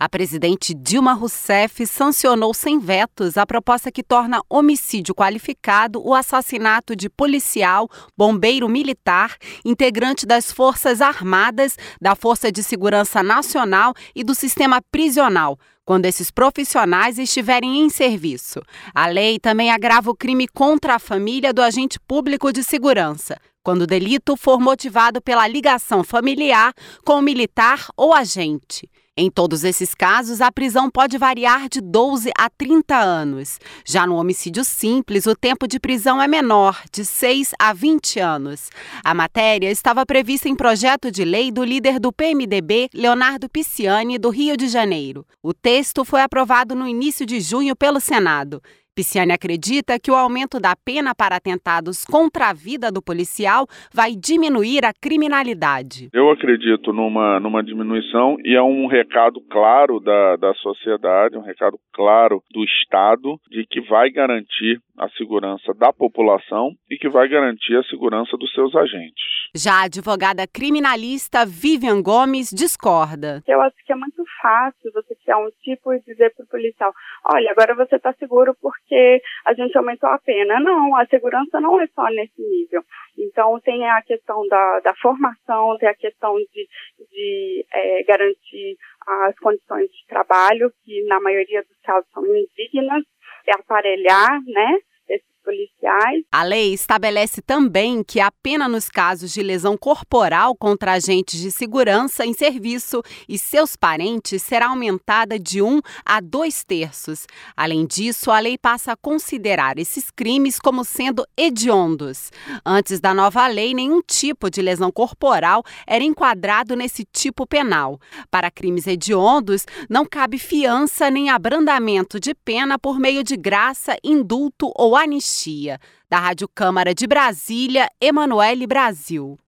A presidente Dilma Rousseff sancionou sem vetos a proposta que torna homicídio qualificado o assassinato de policial, bombeiro militar, integrante das Forças Armadas, da Força de Segurança Nacional e do sistema prisional, quando esses profissionais estiverem em serviço. A lei também agrava o crime contra a família do agente público de segurança, quando o delito for motivado pela ligação familiar com o militar ou agente. Em todos esses casos, a prisão pode variar de 12 a 30 anos. Já no homicídio simples, o tempo de prisão é menor, de 6 a 20 anos. A matéria estava prevista em projeto de lei do líder do PMDB, Leonardo Pisciani, do Rio de Janeiro. O texto foi aprovado no início de junho pelo Senado. Pisciani acredita que o aumento da pena para atentados contra a vida do policial vai diminuir a criminalidade. Eu acredito numa diminuição e é um recado claro da sociedade, um recado claro do Estado de que vai garantir a segurança da população e que vai garantir a segurança dos seus agentes. Já a advogada criminalista Vivian Gomes discorda. Eu acho que é muito fácil você criar um tipo e dizer para o policial: olha, agora você está seguro porque a gente aumentou a pena. Não, a segurança não é só nesse nível. Então tem a questão da formação, tem a questão de garantir as condições de trabalho, que na maioria dos casos são indignas, aparelhar, né, esses policiais. A lei estabelece também que a pena nos casos de lesão corporal contra agentes de segurança em serviço e seus parentes será aumentada de 1 a 2/3. Além disso, a lei passa a considerar esses crimes como sendo hediondos. Antes da nova lei, nenhum tipo de lesão corporal era enquadrado nesse tipo penal. Para crimes hediondos, não cabe fiança nem abrandamento de pena por meio de graça, indulto ou anistia. Da Rádio Câmara de Brasília, Emanuele Brasil.